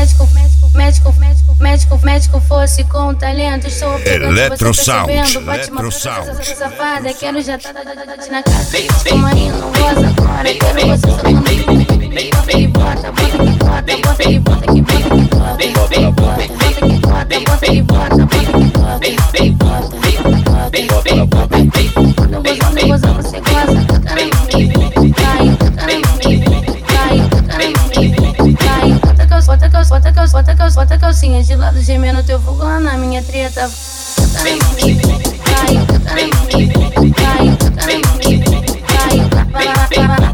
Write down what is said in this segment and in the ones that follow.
médico fosse com talento. Estou Eletrosound, bate uma Eletrosound. safada, quero já tá na casa. Toma aí, não goza agora, quero você socando. Bota que bota, bota que bota, bota que bota, que bota que bota, bota que bota, bota que bota, bota que bota. Quando goza, você goza, tá na mim, cai, tá na mim, cai, tá na mim, cai. Bota calcinha de lado, gemendo teu fogo lá na minha treta. Tá na mim, cai, tá na mim, cai, tá na mim, cai,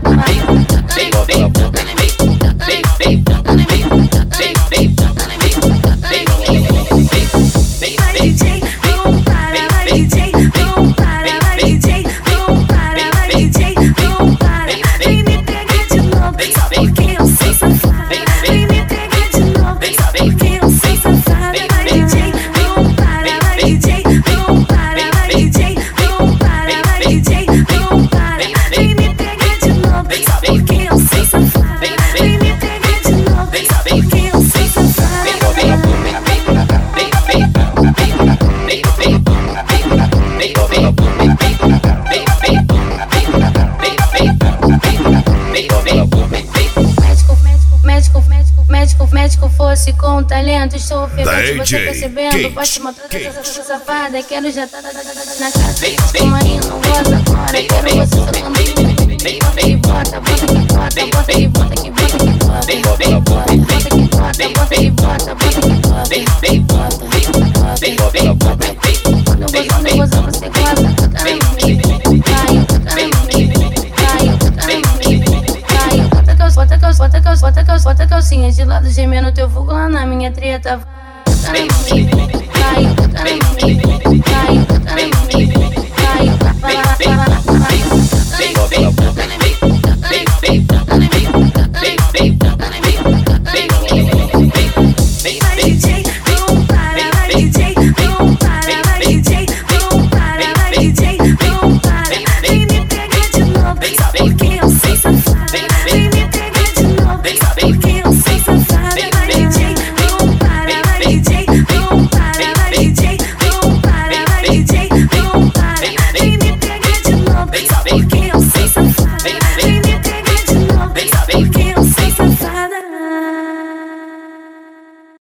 médico fosse com talento. Estou ofegante, você percebendo. Bate uma essa safada, quero já tá na casa. Toma aí, não goza agora, quero você socando. Bota que bota, bota que bota, bota que bota, que bota que bota, bota que bota, bota que bota, bota que bota. Quando goza, você goza, tá na mim, cai, tá na mim, cai, tá na mim, cai. Bota calcinha de lado, gemendo teu fogo lá na minha treta. Tá na mim, cai, tá na mim, cai, tá na mim.